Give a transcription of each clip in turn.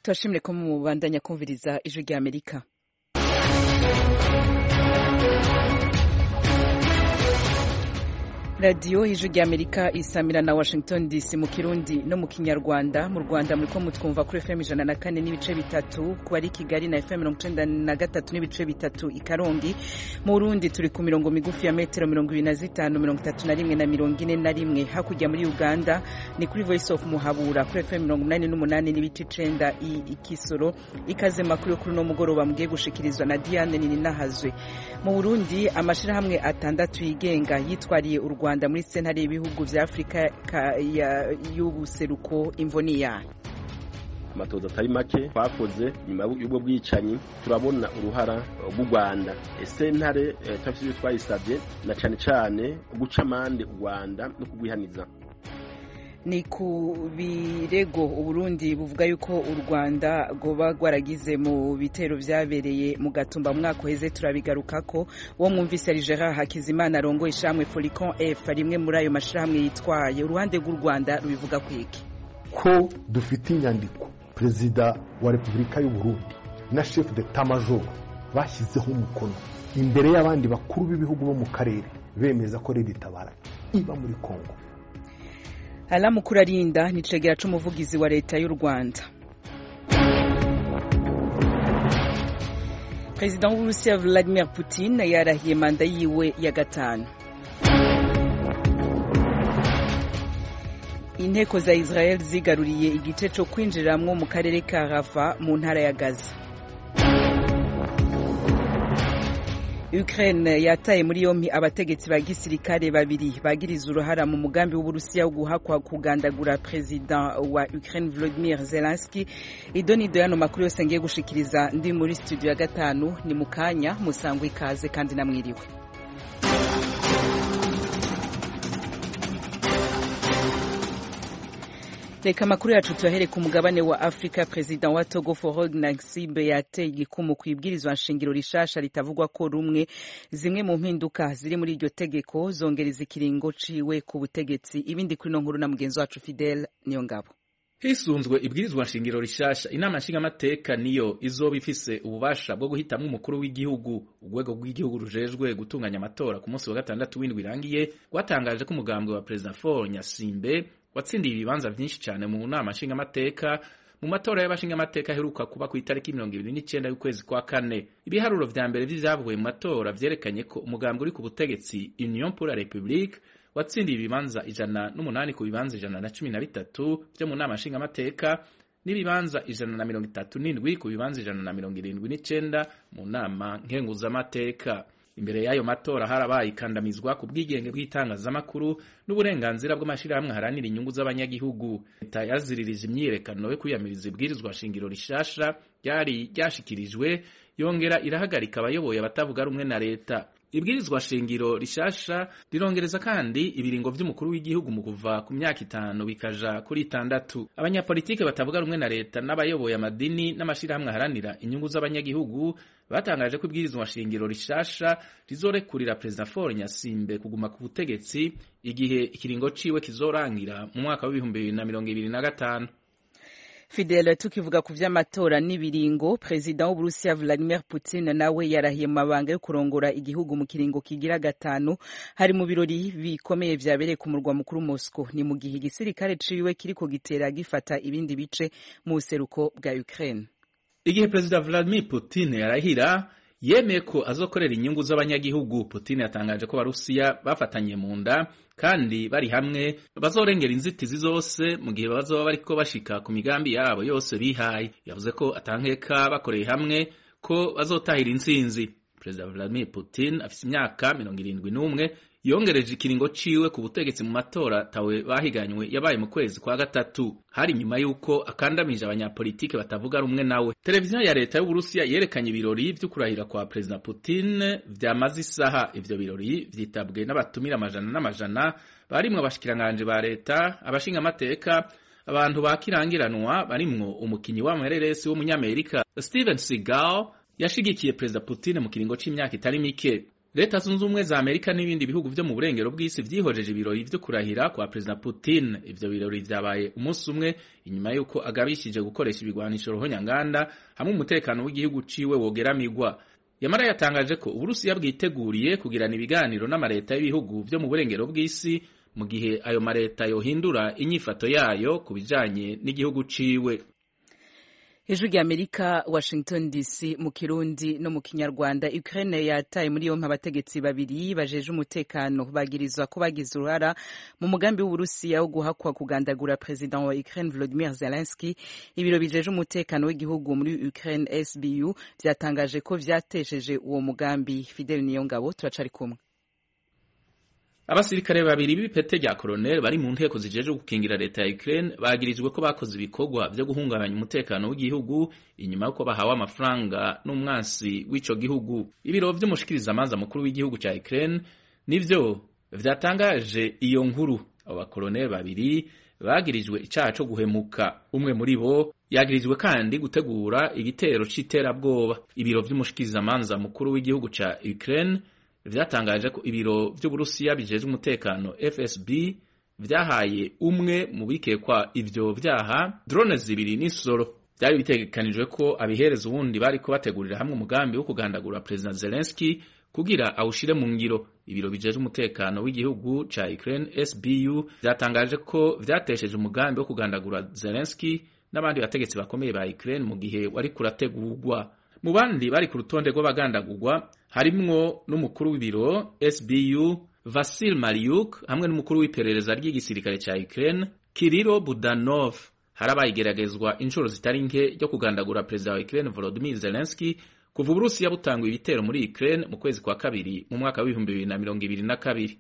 turashimire ko mubandanya kumviriza ijwi rya Amerika. Radio ijwi rya Amerika isamira na Washington DC mu Kirundi no mu Kinyarwanda. Mu Rwanda muriko mutwumva kuri FM 104 n'ibice bitatu, ku bari Kigali na FM 93 n'ibice bitatu i Karongi. Mu Burundi turi ku mirongo migufi ya metero 25, 31 na 41. Hakurya muri Uganda ni kuri Voice of Muhabura kuri FM 88 n'ibice 9 i Kisoro. Ikaze makuru kuri no mugoroba mugiye gushikirizwa na Diane Ninahazwe. Mu Burundi amashirahamwe atandatu yigenga yitwariye Rwanda muri sentare y'ibihugu vya Afrika y'ubuseruko Imvoniya. Amatoza atari make twakoze nyuma y'ubwo bwicanyi turabona uruhara rw'u Rwanda. Sentare tafsiri twayisabye na cane guca amande u Rwanda no kugwihaniza. Ni ku birego Uburundi buvuga yuko u Rwanda goba gwaragize mu bitero vyabereye mu Gatumba mwaka uheze. Turabigarukako wo mwumvise ari Gerard Hakizimana arongo ishamwe Folicon F rimwe muri ayo mashirahamwe yitwaye. Uruhande rw'u Rwanda rubivuga kwiki ko dufite inyandiko Perezida wa Republika y'u Burundi na Chef d'Etat Major bashyizeho umukono imbere y'abandi bakuru b'ibihugu bo mu karere bemeza ko Leta itabara iba muri Kongo. Alamu Kurarinda ni cegera c'umuvugizi wa leta y'u Rwanda. President w'Urusiya Vladimir Putin yarahiye manda yiwe ya gatanu. Inteko za Israel zigaruriye igice co kwinjiramwo mu karere ka Rafa mu ntara ya Gaza. Ukraine yataye muri yompi abategetsi ba gisirikare babiri bagiriza uruhara mu mugambi w'Uburusiya wo guhakwa kugandagura president wa Ukraine Volodymyr Zelensky. Idonido yano makuru yose ngiye gushikiriza ndi muri studio ya gatanu. Ni mukanya musangwe ikaze kandi namwiriwe. Reka makuru yacu tuyahere ku mugabane wa Afrika. President wa Togo Faure Gnassingbe yateye igikumu kwibwirizwa nshingiro rishasha ritavugwa ko rumwe. Zimwe mu mpinduka ziri muri iryo tegeko zongereza ikiringo ciwe ku butegetsi. Ibindi kuri no nkuru na mugenzi wacu Fidel Niyongabo. Hisunzwe ibwirizwa nshingiro rishasha, inama nshingamateka niyo izoba ifise ububasha bwo guhitamwo umukuru w'igihugu. Urwego rw'igihugu rujejwe gutunganya amatora ku munsi wa gatandatu w'indwi irangiye rwatangaje ko umugambwe wa President Faure Gnassingbe watsindiye ibibanza vyinshi cyane mu nama nshingamateka mu matora y'abashingamateka aheruka kuba ku itariki 29 y'ukwezi kwa kane. Ibiharuro vya mbere vy'ivyavuye mu matora vyerekanye ko umugambwe uri ku butegetsi Union pour la République watsindiye ibibanza 108 ku bibanza 113 vyo mu nama nshingamateka n'ibibanza 137 ku bibanza 179 mu nama nkenguzamateka. Imbere y'ayo matora harabaye ikandamizwa ku bwigenge bw'itangazamakuru n'uburenganzira bw'amashirahamwe haranira inyungu z'abanyagihugu. Leta yaziririje imyiyerekano yo kwiyamiriza ibwirizwa shingiro rishasha ryari ryashikirijwe, yongera irahagarika abayoboye abatavuga rumwe na leta. Ibwirizwa shingiro rishasha rirongereza kandi ibiringo vy'umukuru w'igihugu mu kuva ku myaka 5 bikaja kuri 6. Abanyapolitike batavuga rumwe na leta n'abayoboye amadini n'amashirahamwe haranira inyungu z'abanyagihugu batangaje ko ibwirizwa shingiro rishasha rizorekurira President Faure Gnassingbe kuguma ku butegetsi igihe ikiringo ciwe kizorangira mu mwaka wa 2025. Fidel, tukivuga ku vy'amatora n'ibiringo, President w'Uburusiya Vladimir Putin nawe yarahiye mu mabanga yo kurongora igihugu mu kiringo kigira gatanu. Hari mu birori bikomeye vyabereye ku murwa mukuru Moscow. Ni mu gihe igisirikare ciwe kiriko gitera gifata ibindi bice mu buseruko bwa Ukraine. Igihe President Vladimir Putin yarahira yemeye ko azokorera inyungu z'abanyagihugu. Putin yatangaje ko Abarusiya bafatanye mu nda kandi bari hamwe bazorengera inzitizi zose mu gihe bazoba bariko bashika ku migambi yabo yose bihaye. Yavuze ko atankeka bakoreye hamwe ko bazotahira intsinzi. President Vladimir Putin afise imyaka 71 yongereje ikiringo ciwe ku butegetsi mu matora tawe bahiganywe yabaye mu kwezi kwa gatatu. Hari nyuma yuko akandamije abanyapolitike batavuga rumwe nawe. Televiziyo ya leta y'Uburusiya yerekanye ibirori vyo kurahira kwa President Putin vyamaze isaha. Ivyo birori vyitabwe n'abatumira amajana n'amajana barimwo abashikiranganje ba leta, abashingamateka, abantu bakirangiranwa barimwo umukinyi w'amareresi w'umunyamerika Steven Seagal yashigikiye President Putin mu kiringo c'imyaka itari mike. Leta zunze ubumwe za Amerika n'ibindi bihugu vyo mu burengero bw'isi vyihojeje ibirori vyo kurahira kwa Perezida Putin. Ivyo birori vyabaye umunsi umwe inyuma yuko agabishije gukoresha ibigwanisho ruhonyanganda hamwe umutekano w'igihugu ciwe wogeramigwa. Yamara yatangaje ko Uburusiya bwiteguriye kugirana ibiganiro n'amareta y'ibihugu vyo mu burengero bw'isi mu gihe ayo mareta yohindura inyifato yayo ku bijanye n'igihugu ciwe. Ijwi ry'Amerika, Washington DC, mu Kirundi no mu Kinyarwanda. Ukraine yataye muri yompi abategetsi babiri bajeje umutekano bagirizwa ko bagize uruhara mu mugambi w'Uburusiya wo guhakwa kugandagura President wa Ukraine Volodymyr Zelensky. Ibiro bijeje umutekano w'igihugu muri Ukraine SBU vyatangaje ko vyatesheje uwo mugambi. Fidel Niyongabo, turacari kumwe. Abasirikare babiri b'ipete rya colonel bari mu nteko zijeje gukingira leta ya Ukraine bagirijwe ko bakoze ibikorwa vyo guhungabanya umutekano w'igihugu inyuma yuko bahawe amafaranga n'umwansi w'ico gihugu. Ibiro vy'umushikirizamanza mukuru w'igihugu ca Ukraine nivyo vyatangaje iyo nkuru. Abo bakolonel babiri bagirijwe icaha co guhemuka. Umwe muri bo yagirijwe kandi gutegura igitero c'iterabwoba. Ibiro vy'umushikirizamanza mukuru w'igihugu ca Ukraine vyatangaje ko ibiro vy'Uburusiya bijeje umutekano FSB vyahaye umwe mu bikekwa ivyo vyaha drone zibiri n'isoro. Byari bitegekanijwe ko abihereza ubundi bari ko bategurira hamwe umugambi wo kugandagura President Zelensky kugira awushire mu ngiro. Ibiro bijeje umutekano w'igihugu ca Ukraine SBU vyatangaje ko vyatesheje umugambi wo kugandagura Zelensky n'abandi bategetsi bakomeye ba Ukraine mu gihe wari kurategurwa. Mu bandi bari ku rutonde rw'abagandagurwa harimwo n'umukuru w'ibiro SBU Vasil Mariuk hamwe n'umukuru w'iperereza ry'igisirikare ca Ukraine Kirilo Budanov. Harabaye igeragezwa inshuro zitari nke ryo kugandagura Perezida wa Ukraine Volodymyr Zelensky kuva Uburusiya butangwa ibitero muri Ukraine mu kwezi kwa kabiri mu mwaka wa 2022.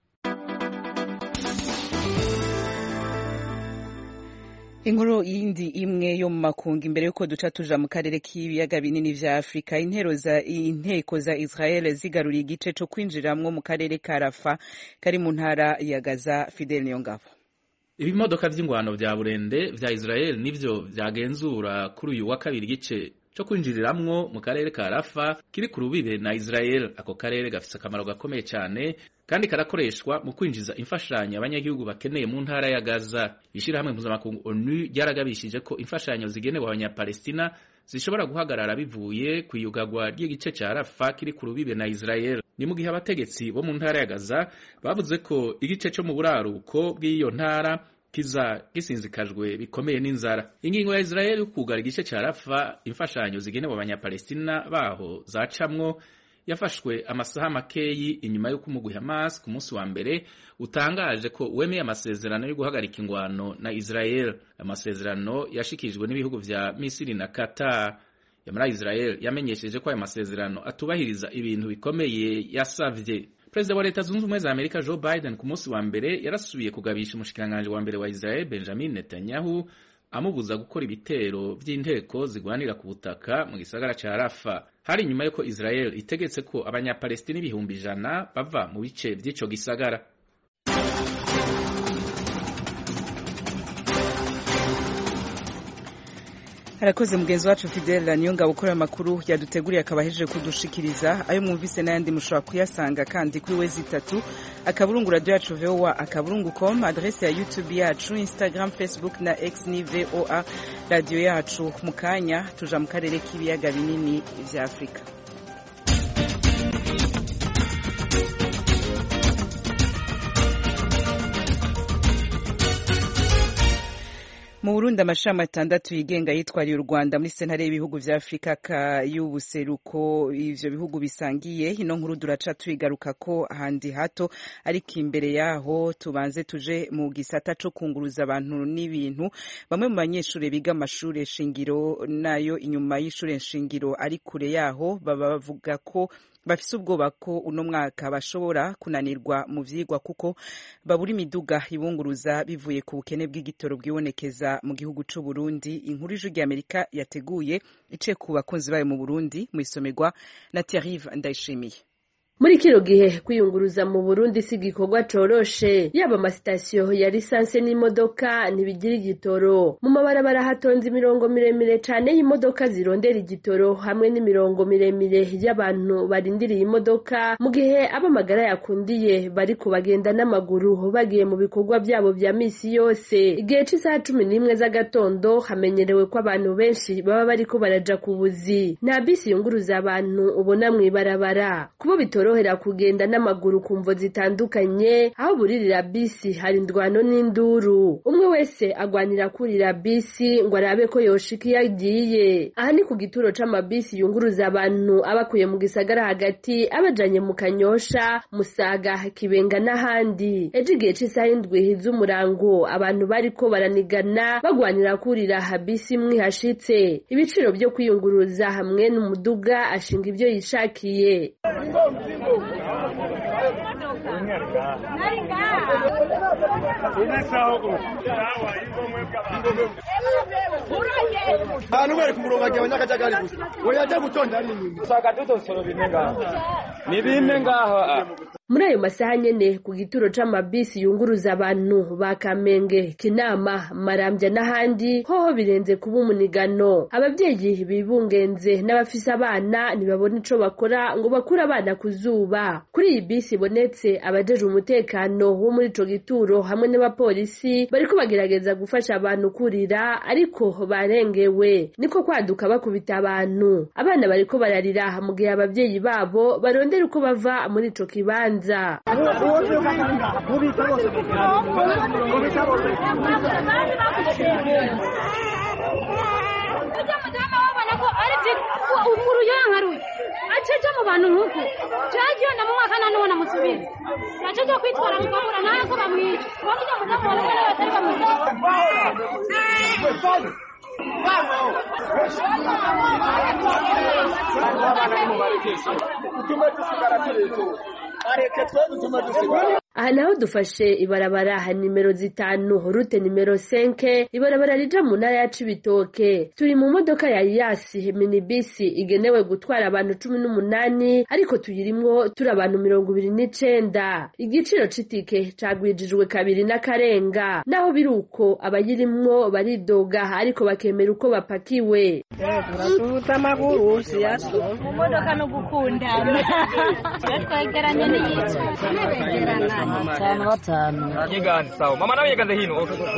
Inkuru yindi imwe yo mu makungu imbere yuko duca tuja mu karere k'ibiyaga binini vya Afrika. Inteko za Israel zigaruriye igice co kwinjiramwo mu karere ka Rafa kari mu ntara ya Gaza. Fidel Niyongabo. Ibimodoka vy'ingwano vya burende vya Israel nivyo vyagenzura kuri uyu wa kabiri igice co kwinjiriramwo mu karere ka Rafa kiri ku rubibe na Israel. Ako karere gafise akamaro gakomeye cyane kandi karakoreshwa mu kwinjiza imfashanyo abanyagihugu bakeneye mu ntara ya Gaza. Ishirahamwe mpuzamakungu ONU ryaragabishije ko imfashanyo zigenewe abanyapalestina zishobora guhagarara bivuye ku iyugagwa ry'igice ca Rafa kiri ku rubibe na Israel. Ni mu gihe abategetsi bo mu ntara ya Gaza bavuze ko igice co mu buraruko bw'iyo ntara kiza gisinzikajwe bikomeye n'inzara. Ingingo ya Israel yo kugara igice ca Rafa imfashanyo zigenewe abanyapalestina baho zacamwo yafashwe amasaha makeyi inyuma yo kumugwi Hamas ku munsi wa mbere utangaje ko wemeye amasezerano yo guhagarika ingwano na Israel. Amasezerano yashikijwe n'ibihugu vya Misiri na Qatar. Yamara Israel yamenyesheje ko aya masezerano atubahiriza ibintu bikomeye yasavye. Perezida wa Leta Zunze Ubumwe za Amerika Joe Biden ku munsi wa mbere yarasubiye kugabisha umushikiranganje wa mbere wa Israel Benjamin Netanyahu amubuza gukora ibitero vy'inteko zigwanira ku butaka mu gisagara ca Rafa. Hari nyuma yuko Israel itegetse ko abanyapalestina 100,000 bava mu bice vy'ico gisagara. Harakoze mugenzi wacu Fidel Niyongabo ukora amakuru yaduteguriye akabahejeje kudushikiriza. Ayo mwumvise n'ayandi mushobora kuyasanga kandi kuri wezi3 akaburungu radio yacu VOA akaburungu.com, adresse ya YouTube yacu, Instagram, Facebook na X ni VOA radio yacu. Mukanya tuja mu karere k'ibiyaga binini vya Afrika. Mu Burundi amashami 6 yigenga yitwariye u Rwanda muri sentare y'ibihugu vya Afrika y'ubuseruko. Ivyo bihugu bisangiye ino nkuru duraca twigaruka ko handi hato, ariko imbere yaho tubanze tuje mu gisata co kunguruza abantu n'ibintu. Bamwe mu banyeshure biga amashure shingiro nayo inyuma y'ishure shingiro ari kure yaho baba bavuga ko bafise ubwoba ko uno mwaka bashobora kunanirwa mu vyigwa kuko babura imiduga ibunguruza bivuye ku bukene bw'igitoro bwibonekeza mu gihugu c'u Burundi. Inkuru y'Ijwi ry'Amerika yateguye ice ku bakunzi bayo mu Burundi mu isomerwa na Thierry Ndayishimiye. Muri kino gihe kwiyunguruza mu Burundi si igikorwa coroshe, yaba amasitasiyo ya lisanse n'imodoka ntibigira igitoro. Mu mabarabara hatonze imirongo miremire cane y'imodoka zirondera igitoro hamwe n'imirongo miremire y'abantu barindiriye imodoka, mu gihe abamagara yakundiye bariko bagenda n'amaguru bagiye mu bikorwa vyabo vya misi yose. Igihe c'isaha 11 z'agatondo hamenyerewe ko abantu benshi baba bariko baraja ku buzi. Nta bisi yunguruza abantu ubona mw'ibarabara. Kubo bitorohera kugenda n'amaguru ku mvo zitandukanye, aho buririra bisi hari indwano n'induru. Umwe wese agwanira kurira bisi ngo arabe ko yoshika iyo agiye. Aha ni ku gituro c'amabisi yunguruza abantu abakuye mu gisagara hagati abajanye mu Kanyosha, Musaga, Kibenga n'ahandi. Ejo igihe c'isaha 7 z'umurango abantu bariko baranigana bagwanira kurira bisi imwe hashitse. Ibiciro byo kwiyunguruza hamwe n'umuduga ashinga ivyo yishakiye. Muri ayo masaha nyene ku gituro c'amabisi yunguruza abantu ba Kamenge, Kinama, Marambya n'ahandi hoho birenze kuba umunigano. Abavyeyi bibungenze n'abafise abana ntibabona ico bakora ngo bakure abana ku zuba. Kuri iyi bisi ibonetse abajeje umutekano wo muri ico gituro hamwe n'abapolisi bariko bagerageza gufasha abantu kurira, ariko barengewe. Niko kwaduka bakubita abantu. Abana bariko bararira mu gihe abavyeyi babo barondera uko bava muri ico kibanza. Acheja mu bantu nkuko cyagiye na mu mwaka none namusubira acheja kwitwara mu kabura naye ko bamwica bavuga mudamu wala kana batari bamuzaho Aha naho dufashe ibarabara nimero 5 rute nimero 5 ibarabara rija mu ntara ya Cibitoke. Turi mu modoka ya Yasi minibisi igenewe gutwara abantu 18 ariko tuyirimwo turi abantu 29. Igiciro c'itike cagwijijwe kabiri n'akarenga. Naho biruko abayirimwo baridoga ariko bakemera uko bapakiwe. Turasuhuza amaguru siyaso. Mu modoka no gukundana. Twegeranye n'iyica. Batanu. Yegandi sawa. Mama nawe yeganze hino.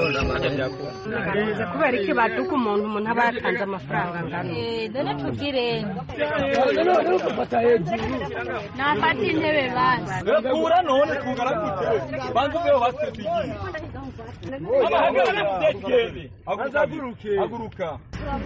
Kubera iki batuka umuntu abatanze amafaranga ngano. Dore tugire. Nafata intebe basi. Kura none kugara gute. Bantu beho basetigiye. Aguruka.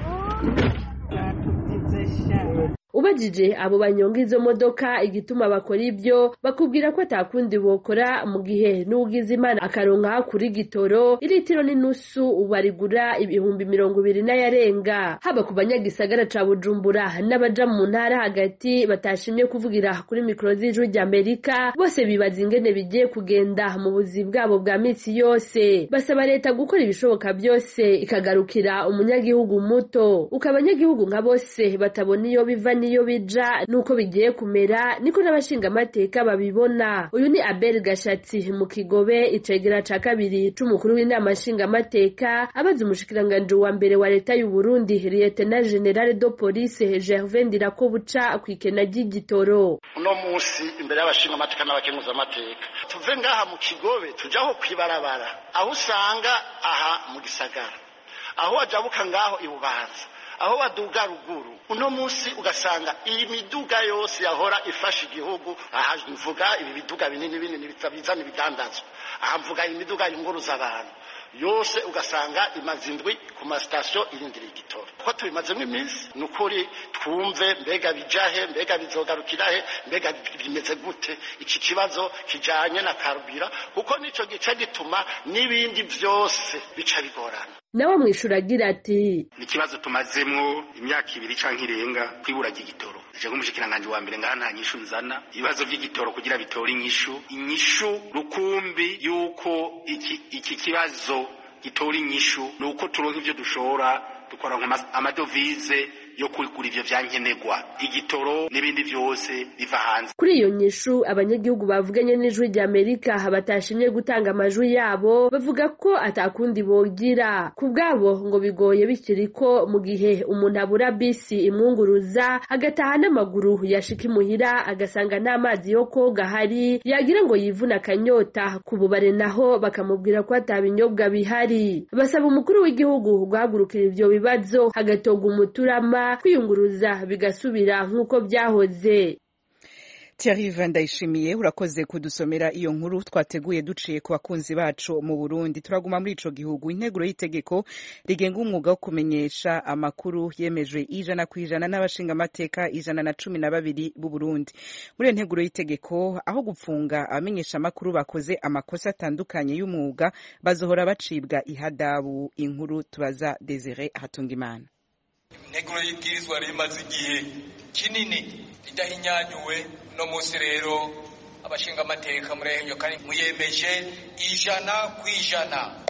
Ubajije abo banyonga izo modoka igituma bakora ibyo bakubwira ko atakundi bokora mu gihe n'ugize Imana akaronka kuri gitoro iritiro n'inusu ubarigura 220 n'ayarenga. Haba ku banyagisagara ca Bujumbura n'abaja mu ntara hagati batashimye kuvugira kuri mikro z'Ijwi ry'Amerika, bose bibaza ingene bigiye kugenda mu buzi bwabo bwa misi yose. Basaba leta gukora ibishoboka byose ikagarukira umunyagihugu muto. Ukabanyagihugu nka bose batabona iyo biva niyo bija nuko bigiye kumera, niko n'abashinga amateka babibona. Uyu ni Abel Gashatsi mu Kigobe, icegera ca kabiri c'umukuru w'inama nshinga amateka, abaza umushikiranganje wa mbere wa leta y'u Burundi Lieutenant General de Police Gervais Ndirakobuca kwikena ry'igitoro. Uno musi imbere y'abashinga amateka n'abakemuza amateka tuve ngaha mu Kigobe tujaho kwibarabara, aho usanga aha mu gisagara, aho wajabuka ngaho ibubanza, aho baduga ruguru. Uno musi ugasanga iyi miduga yose yahora ifasha igihugu, aha mvuga ibi biduga binini bizana ibidandazo, aha mvuga imiduga yunguruza abantu yose ugasanga imazindwi ku masitasiyo irindiriye igitoro. Ko tubimazemo iminsi nukuri twumve mbega bijahe, mbega bizogarukirahe, mbega bimeze gute iki kibazo kijanye na karubira, kuko nico gice gituma n'ibindi byose bica bigorana. Nawe mwishura agira ati ikibazo tumazemwo imyaka 2 canke irenga kwibura ry'igitoro. Je nk'umushikiranganje wa mbere ngaha nta nyishu nzana ibibazo by'igitoro kugira bitore inyishu rukumbi yuko iki kibazo gitora inyishu nuko turonka ivyo dushora dukora amadovize yo kugura ivyo vyankenerwa igitoro n'ibindi vyose biva hanze. Kuri iyo nyishu abanyagihugu bavuganye n'ijwi rya Amerika batashimye gutanga amajwi yabo bavuga ko atakundi bogira ku bwabo ngo bigoye bikiriko mu gihe umuntu abura bisi imwunguruza agataha n'amaguru yashika imuhira agasanga n'amazi yo koga hari yagira ngo yivuna akanyota ku bubare naho bakamubwira ko atabinyobwa bihari. Basaba umukuru w'igihugu guhagurukira ivyo bibazo hagatoga umuturama kwiyunguruza bigasubira nk'uko byahoze. Thierry Vandayishimiye urakoze kudusomera iyo nkuru twateguye duciye ku bakunzi bacu mu Burundi. Turaguma muri ico gihugu. Integuro y'itegeko rigenga umwuga wo kumenyesha amakuru yemejwe 100% n'abashinga amateka 112 b'u Burundi. Muri iyo nteguro y'itegeko aho gupfunga abamenyesha amakuru bakoze amakosa atandukanye y'umwuga bazohora bacibwa ihadabu. Inkuru tubaza Desire Hatungimana. Integuro y'ibwirizwa rimaze igihe kinini idahinyanyuwe no munsi rero abashinga amateka murenyo kandi muyemeje 100%.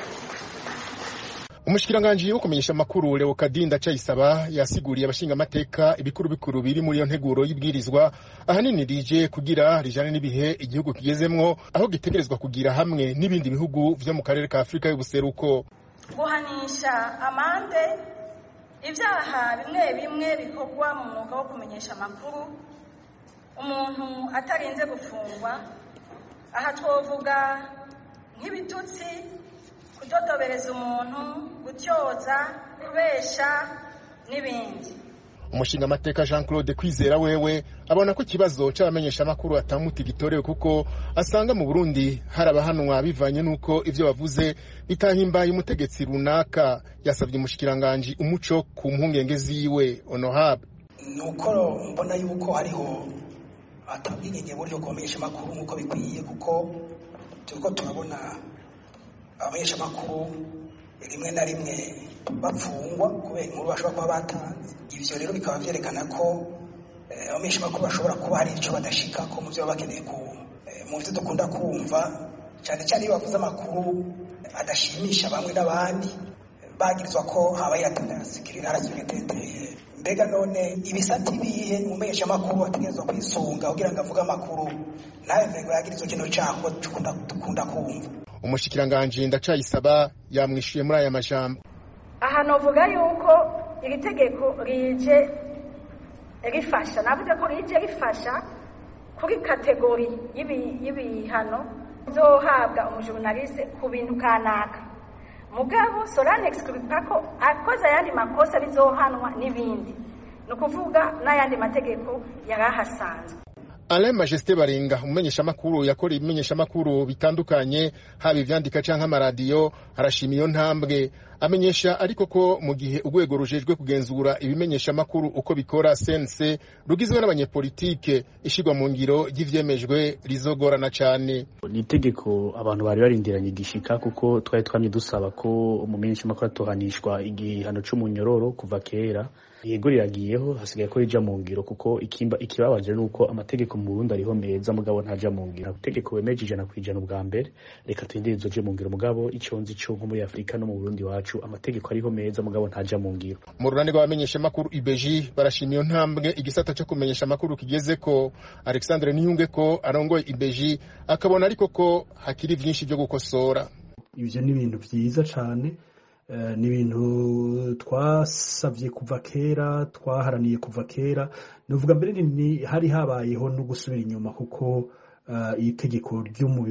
Umushikiranganje wo kumenyesha amakuru Leo Kadinda Cayisaba yasiguriye abashinga amateka ibikuru bikuru biri muri iyo nteguro y'ibwirizwa ahanini rije kugira rijane n'ibihe igihugu kigezemwo aho gitegerezwa kugira hamwe n'ibindi bihugu vyo mu karere ka Afrika y'ubuseruko. Guhanisha amande ibyaha bimwe bimwe bikorwa mu mwuga wo kumenyesha amakuru umuntu atarinze gufungwa. Aha twovuga nk'ibitutsi, kudodobereza umuntu, gutyoza, kubesha n'ibindi. Umushinga amateka Jean Claude Kwizera wewe abona ko ikibazo c'abamenyesha amakuru atamuti gitorewe kuko asanga mu Burundi harabahanwa bivanye nuko ivyo bavuze bitahimbaye umutegetsi runaka. Yasabye umushikiranganje umuco ku mpungenge ziwe Honorable. Nuko mbona yuko hariho atabwinenge buryo kumenyesha amakuru nkuko bikwiye kuko turiko turabona abamenyesha amakuru rimwe na rimwe bapfungwa kubera inkuru bashobora kuba batanze. Ivyo rero bikaba vyerekana ko abamenyesha amakuru bashobora kuba hari ico badashika ko mu vyo bakeneye mu vyo dukunda kumva cyane cyane iyo bavuze amakuru adashimisha bamwe n'abandi bagirizwa ko habaye atanasikirira mbega none ibisati bihe umumenyesha amakuru ategerezwa kwisunga kugira ngo avuge amakuru nawe mbego yagirizwa kino cyago dukunda kumva. Umushikiranganje Ndacayisaba yamwishuye muri aya majambo. Aha novuga yuko iri tegeko rije rifasha, navuze ko rije rifasha kuri kategori y'ibihano zohabwa umujurnaliste ku bintu kanaka. Mugabo Solane exclude ko akoze ayandi makosa bizohanwa n'ibindi. Nukuvuga n'ayandi mategeko yarahasanzwe. Alain Majesté Barenga umumenyesha makuru yakora ibimenyesha makuru bitandukanye haba ivyandika canke amaradiyo arashima iyo ntambwe amenyesha ariko ko mu gihe urwego rujejwe kugenzura ibimenyesha makuru uko bikora CNC rugizwe n'abanyepolitike ishigwa mu ngiro y'ivyemejwe rizogorana cyane. Ni itegeko abantu bari barindiranye gishika kuko twari twamye dusaba ko umumenyesha makuru atohanishwa igihano c'umunyororo kuva kera. Yego riragiyeho hasigaye ko rija mu ngiro kuko ikibabaje nuko amategeko mu Burundi ariho meza mugabo ntaja mu ngiro. Itegeko wemeje 100% ubwa mbere reka twindirizo je mu ngiro mugabo iconzi cyo nko muri Afrika no mu Burundi wacu amategeko ariho meza mugabo ntaja mu ngiro. Mu runani rw'abamenyesha makuru IBG barashimiye ntambwe igisata cyo kumenyesha makuru kigeze ko. Alexandre Niyunge ko arongoye IBG akabona ariko ko hakiri byinshi byo gukosora. Ivyo ni ibintu vyiza cyane. Ni ibintu twasavye kuva kera twaharaniye kuva kera nuvuga mbere ni hari habayeho no gusubira inyuma kuko itegeko ryo mu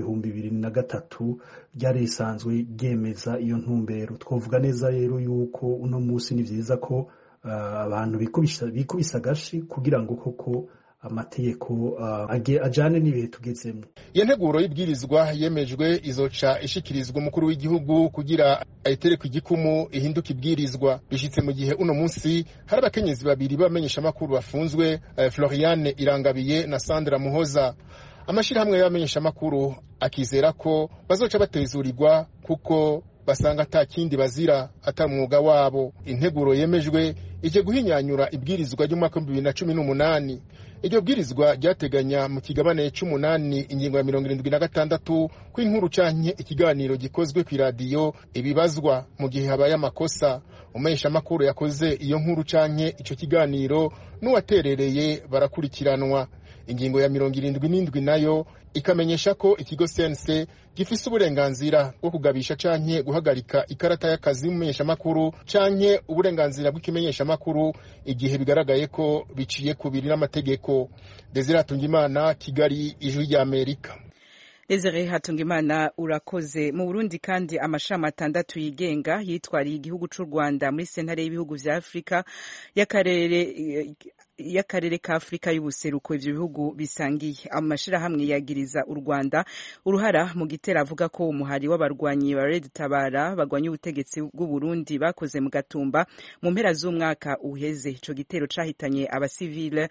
2003 ryari risanzwe ryemeza iyo ntumbero. Twovuga neza rero yuko uno munsi ni vyiza ko abantu bikubisa gashi kugira ngo koko amategeko ajane n'ibihe tugezemo. Iyo nteguro y'ibwirizwa yemejwe izoca ishikirizwa umukuru w'igihugu kugira ayitereke igikumu ihinduka ibwirizwa. Bishitse mu gihe uno munsi hari abakenyezi babiri bamenyesha makuru bafunzwe, Floriane Irangabiye na Sandra Muhoza. Amashirahamwe y'abamenyesha makuru akizera ko bazoca batezurirwa kuko basanga ata kindi bazira atari umwuga wabo. Integuro yemejwe ije guhinyanyura ibwirizwa ry'umwaka wa 2018. Iryo bwirizwa ryateganya mu kigabane c'8 ingingo ya 76 ko inkuru canke ikiganiro gikozwe ku radio ibibazwa mu gihe habaye amakosa. Umesha makuru yakoze iyo nkuru canke ico kiganiro n'uwaterereye barakurikiranwa. Ingingo ya 77 nayo ikamenyesha ko ikigo CNC gifise uburenganzira bwo kugabisha canke guhagarika ikarata y'akazi y'umumenyesha makuru canke uburenganzira bw'ikimenyesha makuru igihe bigaragaye ko biciye kubiri n'amategeko. Desire Hatungimana, Kigali, Ijwi rya Amerika. Desire Hatungimana, urakoze. Mu Burundi kandi amashami 6 yigenga yitwariye igihugu c'u Rwanda muri sentare y'ibihugu vya Afrika y'akarere ka Afrika y'ubuseruko ivyo bihugu bisangiye. Amashirahamwe yagiriza u Rwanda uruhara mu gitera avuga ko umuhari w'abarwanyi ba Red Tabara bagwanya ubutegetsi bw'u Burundi bakoze mu Gatumba mu mpera z'umwaka uheze. Ico gitero cahitanye abasivile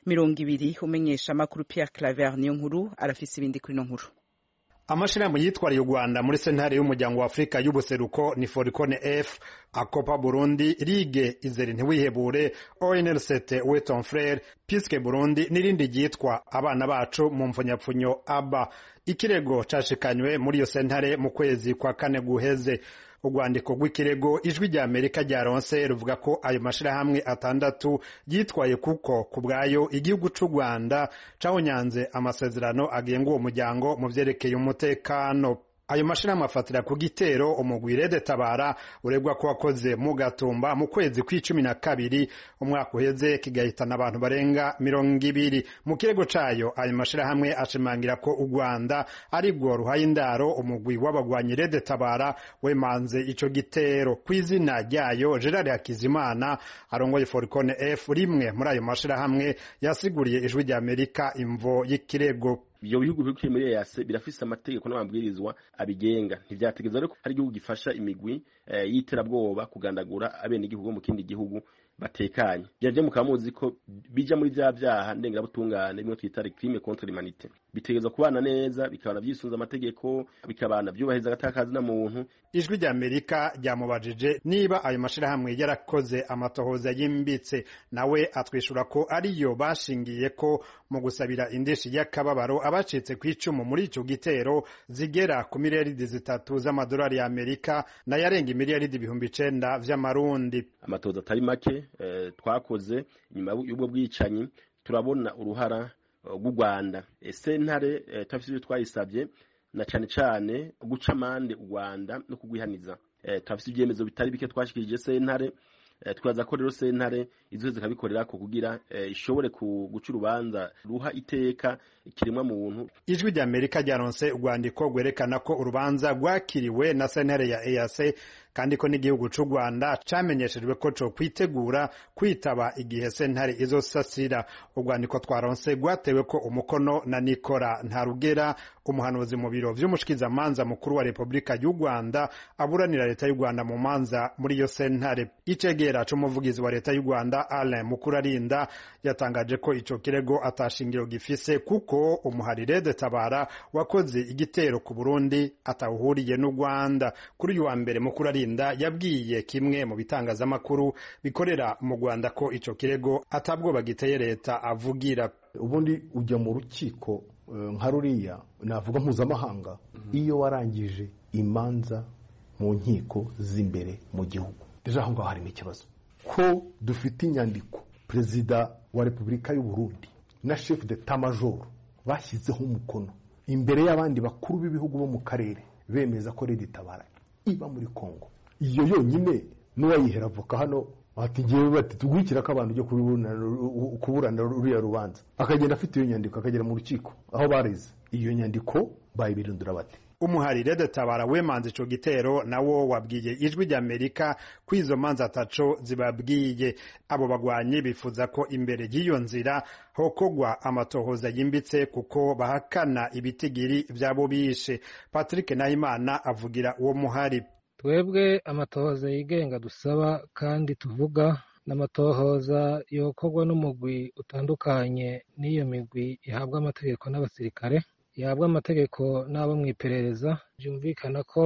200. Umenyesha makuru Pierre Claver niyo nkuru arafise ibindi kuri no nkuru. Amashirahamwe yitwariye u Rwanda muri sentare y'umuryango wa Afrika y'ubuseruko ni Foricone F, Akopa Burundi, Ligue Izere Ntiwihebure, ONLCT Weton Frere, Piske Burundi n'irindi ryitwa Abana Bacu mu mfunyapfunyo ABA. Ikirego cashikanywe muri iyo sentare mu kwezi kwa 4 guheze. Urwandiko rw'ikirego Ijwi rya Amerika ryaronse ruvuga ko ayo mashirahamwe 6 yitwaye kuko kubwayo igihugu c'u Rwanda cahonyanze amasezerano agenga uwo muryango mu vyerekeye umutekano. Ayo mashirahamwe afatira ku gitero umugwi Red Tabara uregwa ko wakoze mu Gatumba mu kwezi kwa12 umwaka uheze kigahitana abantu barenga 200. Mu kirego cayo ayo mashirahamwe ashimangira ko u Rwanda ari bwo ruhaye indaro umugwi w'abagwanyi Red Tabara wemanze ico gitero. Kwizina ryayo Gerard Hakizimana arongoye Foricone F, rimwe muri ayo mashirahamwe yasiguriye Ijwi rya Amerika imvo y'ikirego. Iyo bihugu bikiri muri EAC birafise amategeko n'amabwirizwa abigenga. Ntivyategeza rero hari igihugu gifasha imigwi y'iterabwoba kugandagura abene igihugu mu kindi gihugu batekanye. Byaje mukamuzi ko bija muri vyaha ndengera butungane bimwe twita crime contre l'humanité. Bitegeza kubana neza, bikabana vyisunza amategeko, bikabana vyubaheza gatakazi na muntu. Ijwi rya Amerika ryamubajije niba ayo mashirahamwe yarakoze amatohoza yimbitse, nawe atwishura ko ariyo bashingiye ko mu gusabira indishi y'akababaro abacitse kwicumu muri ico gitero zigera ku miliyaridi 3 z'amadolari ya Amerika na yarenga miliyaridi 900 vy'amarundi. Amatohoza atari make twakoze nyuma y'ubwo bwicanyi turabona uruhara rw'u Rwanda. Sentare tafisije twayisabye na cane guca amande u Rwanda no kugwihaniza. Tafisije ibyemezo bitari bike twashikirije sentare. Twaza ko rero sentare izoze kabikorera ko kugira ishobore guca urubanza ruha iteka kiremwa muntu. Ijwi rya Amerika ryaronse urwandiko rwerekana ko urubanza rwakiriwe na sentare ya EAC kandi ko n'igihugu c'u Rwanda camenyeshejwe ko co kwitegura kwitaba igihe sentare izosasira. Urwandiko twaronse rwatewe ko umukono na Nikora Ntarugera, umuhanuzi mu biro vy'umushikizamanza mukuru wa Republika y'u Rwanda aburanira leta y'u Rwanda mu manza muri iyo sentare. Icegera c'umuvugizi wa leta y'u Rwanda Alain Mukurarinda yatangaje ko ico kirego atashingiro gifise kuko umuhari Red Tabara wakoze igitero ku Burundi atawuhuriye n'u Rwanda. Kuri uyu wa mbere Mukurarinda yabwiye kimwe mu bitangazamakuru bikorera mu Rwanda ko ico kirego atabwo bagiteye leta avugira. Ubundi ujya mu rukiko nka ruriya navuga mpuzamahanga iyo warangije imanza mu nkiko z'imbere mu gihugu. Deja aho ngaho harimo ikibazo ko dufite inyandiko Perezida wa Repubulika y'u Burundi na Chef d'Etat Major bashyizeho umukono imbere y'abandi bakuru b'ibihugu bo mu karere bemeza ko Red Tabara iba muri Kongo. Iyo yonyine n'uwayihera avoka hano batigiye bati tugurikira ko abantu byo kuburana ruriya rubanza akagenda afite iyo nyandiko akagera mu rukiko aho bareze iyo nyandiko bayibirindura bati. Umuhari Red Tabara wemanze ico gitero nawo wabwiye Ijwi rya Amerika kwizo manza ataco zibabwiye. Abo bagwanyi bifuza ko imbere y'iyo nzira hokogwa amatohoza yimbitse kuko bahakana ibitigiri vyabo bishe. Patrick Nahimana avugira uwo muhari. Twebwe amatohoza yigenga dusaba kandi tuvuga n'amatohoza yokorwa n'umugwi utandukanye n'iyo migwi ihabwa amategeko n'abasirikare, ihabwa amategeko n'abo mwiperereza. Byumvikana ko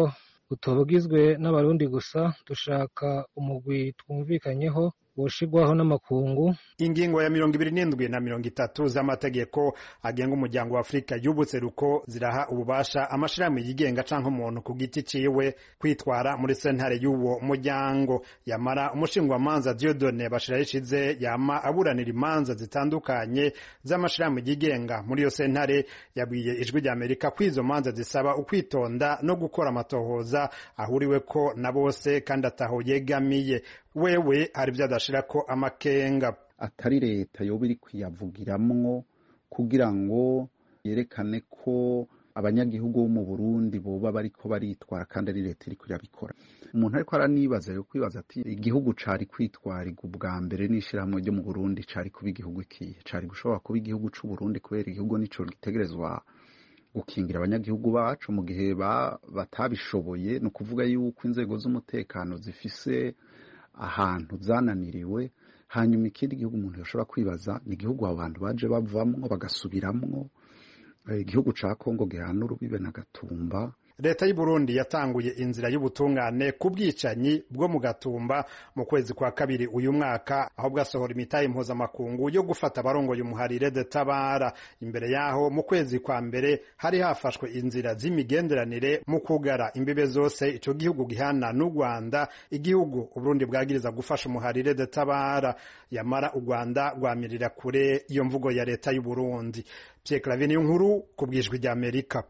utobugizwe n'abarundi gusa, dushaka umugwi twumvikanyeho woshigwaho n'amakungu. Ingingo ya 27 na 30 z'amategeko agenga umuryango wa Afrika y'ubuseruko ziraha ububasha amashirahamwe yigenga canke umuntu ku giti ciwe kwitwara muri sentare y'uwo muryango. Yamara umushingwamanza Dieudonné Bashirayishize yama aburanira imanza zitandukanye z'amashirahamwe yigenga muri iyo sentare yabwiye Ijwi rya Amerika ko izo manza zisaba ukwitonda no gukora amatohoza ahuriweko na bose kandi ataho yegamiye. Wewe hari vyadashirako amakenga atari leta yoba iri kwiyavugiramwo kugira ngo yerekane ko abanyagihugu bo mu Burundi boba bariko baritwara kandi ari leta iri kuyabikora. Umuntu ariko aranibaza yo kwibaza ati igihugu cari kwitwarirwa ubwa mbere n'ishirahamwe ryo mu Burundi cari kuba igihugu ikihe, cari gushobora kuba igihugu c'u Burundi kubera igihugu nico gitegerezwa gukingira abanyagihugu bacu mu gihe batabishoboye. No kuvuga yuko inzego z'umutekano zifise ahantu zananiriwe. Hanyuma ikindi gihugu umuntu yashobora kwibaza ni igihugu abantu baje bavamwo bagasubiramwo, igihugu ca Kongo gihana urubibe na Gatumba. Leta y'u Burundi yatanguye inzira y'ubutungane ku bwicanyi bwo mu Gatumba mu kwezi kwa kabiri uyu mwaka, aho bwasohora imitahe mpuzamakungu yo gufata abarongoye umuharire de Tabara. Imbere yaho mu kwezi kwa mbere hari hafashwe inzira z'imigenderanire mu kugara imbibe zose ico gihugu gihana n'u Rwanda, igihugu Uburundi bwagiriza gufasha umuharire de Tabara. Yamara u Rwanda rwamirira kure iyo mvugo ya leta y'u Burundi. Pierre Claver Nkuru ku bw'Ijwi rya Amerika.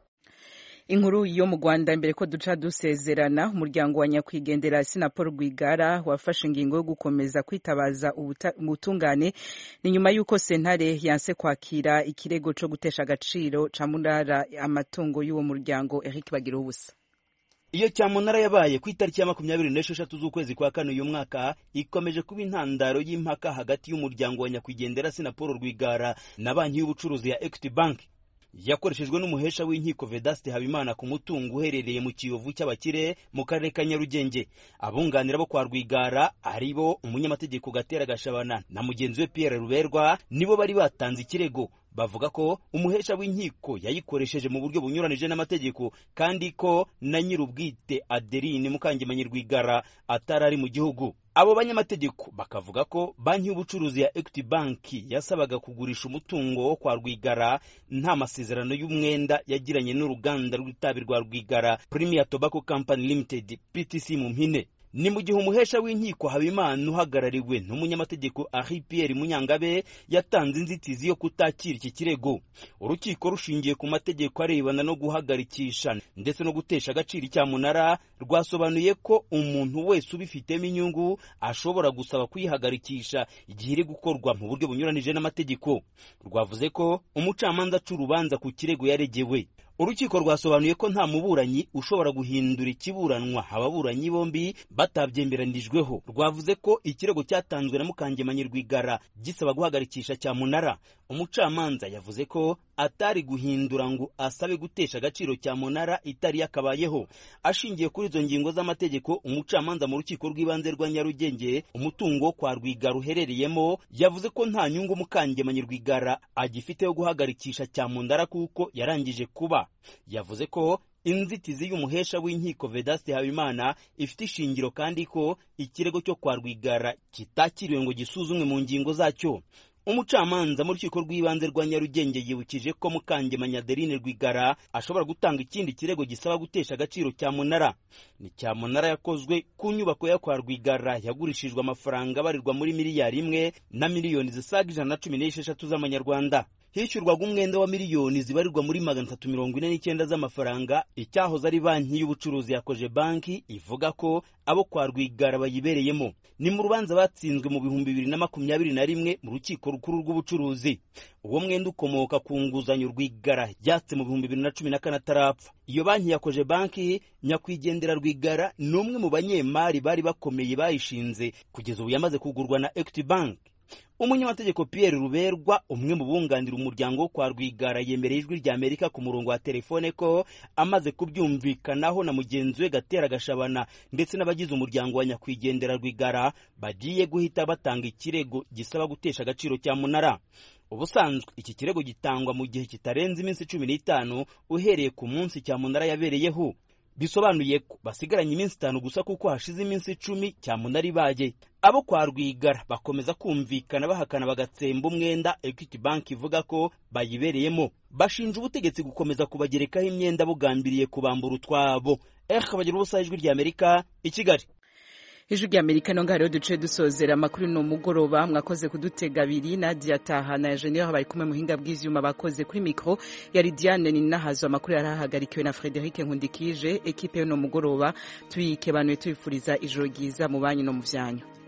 Inkuru yo mu Rwanda mbere ko duca dusezerana, umuryango wa nyakwigendera Paul Rwigara wafashe ingingo yo gukomeza kwitabaza ubutungane ni nyuma yuko sentare yanse kwakira ikirego cyo gutesha agaciro camunara amatungo y'uwo muryango. Eric Bagirubusa. Iyo cyamunara yabaye ku itariki ya 26 z'ukwezi kwa kane uyu mwaka ikomeje kuba intandaro y'impaka hagati y'umuryango wa nyakwigendera Paul Rwigara na banki y'ubucuruzi ya Equity Bank yakoreshejwe n'umuhesha w'inkiko Vedaste Habimana ku mutungo uherereye mu Kiyovu cy'abakire mu karere ka Nyarugenge. Abunganira bo kwa Rwigara aribo umunyamategeko Gatera Gashabana na mugenzi we Pierre Ruberwa nibo bari batanze ikirego. Bavuga ko umuhesha w'inkiko yayikoresheje mu buryo bunyuranije n'amategeko kandi ko na nyirubwite Adeline Mukangemanyi Rwigara atarari mu gihugu. Abo banyamategeko bakavuga ko banki y'ubucuruzi ya Equity Bank yasabaga kugurisha umutungo wo kwa Rwigara nta masezerano y'umwenda yagiranye n'uruganda rw'itabi rwa Rwigara Premier Tobacco Company Limited PTC mu mpine. Ni mu gihe umuhesha w'inkiko Habimana uhagarariwe n'umunyamategeko Henri Pierre Munyangabe yatanze inzitizi yo kutakira iki kirego. Urukiko rushingiye ku mategeko arebana no guhagarikisha ndetse no gutesha agaciro icyamunara rwasobanuye ko umuntu wese ubifitemo inyungu ashobora gusaba kuyihagarikisha igihe iri gukorwa mu buryo bunyuranije n'amategeko. Rwavuze ko umucamanza c'urubanza ku kirego yaregewe. Urukiko rwasobanuye ko nta muburanyi ushobora guhindura ikiburanwa ababuranyi bombi batabyemberanijweho. Rwavuze ko ikirego cyatanzwe na Mukangemanyi Rwigara gisaba guhagarikisha cyamunara. Umucamanza yavuze ko atari guhindura ngo asabe gutesha agaciro cyamunara itari yakabayeho. Ashingiye kuri izo ngingo z'amategeko, umucamanza mu rukiko rw'ibanze rwa Nyarugenge umutungo kwa Rwigara uherereyemo yavuze ko nta nyungu Mukangemanyi Rwigara agifite yo guhagarikisha cyamunara kuko yarangije kuba. Yavuze ko inzitizi y'umuhesha w'inkiko Vedaste Habimana ifite ishingiro kandi ko ikirego cyo kwa Rwigara kitakiriwe ngo gisuzumwe mu ngingo zacyo. Umucamanza mu rukiko rw'ibanze rwa Nyarugenge yibukije ko Mukangemanyi Adeline Rwigara ashobora gutanga ikindi kirego gisaba gutesha agaciro cyamunara. Ni cyamunara yakozwe ku nyubako ya kwa Rwigara yagurishijwe amafaranga barirwa muri miliyari 1 na miliyoni zisaga 116 z'amanyarwanda. Hishyurwaga umwenda wa miliyoni zibarirwa muri 349 z'amafaranga. Icyahoze ari banki y'ubucuruzi ya Koje Banki ivuga ko abo kwa Rwigara bayibereyemo. Ni mu rubanza batsinzwe mu 2021 mu rukiko rukuru rw'ubucuruzi. Uwo mwenda ukomoka ku nguzanyo Rwigara yatse mu 2014 atarapfa. Iyo banki ya Koje Banki nyakwigendera Rwigara ni umwe mu banyemari bari bakomeye bayishinze kugeza ubu yamaze kugurwa na Equity Bank. Umunyamategeko Pierre Ruberwa umwe mu bunganira umuryango kwa Rwigara yemereye Ijwi rya Amerika ku murongo wa telefone ko amaze kubyumvikanaho na mugenzi we Gatera Gashabana ndetse n'abagize umuryango wa nyakwigendera Rwigara bagiye guhita batanga ikirego gisaba gutesha agaciro cyamunara. Ubusanzwe iki kirego gitangwa mu gihe kitarenze iminsi 15 uhereye ku munsi cyamunara yabereyeho. bisobanuye ko basigaranye iminsi 5 gusa kuko hashize iminsi 10 cyamunara ibaye. Abo kwa Rwigara bakomeza kumvikana bahakana bagatsemba umwenda Equity Bank ivuga ko bayibereyemo, bashinja ubutegetsi gukomeza kubagerekaho imyenda bugambiriye kubambura utwabo. Bagira ubusa ijwi rya Amerika i Kigali. Ijwi rya Amerika no ngahero duce dusozera amakuru no mugoroba. Mwakoze kudutega abiri. Nadia Taha na Engineer bari kumwe muhinga bw'ivyuma bakoze kuri micro yari Diane Ninahazo. Amakuru yarahagarikiwe na Frederic Nkundikije. Ekipe yo no mugoroba tuyikebanuye tuyifuriza ijoro ryiza mu banyu no mu vyanyu.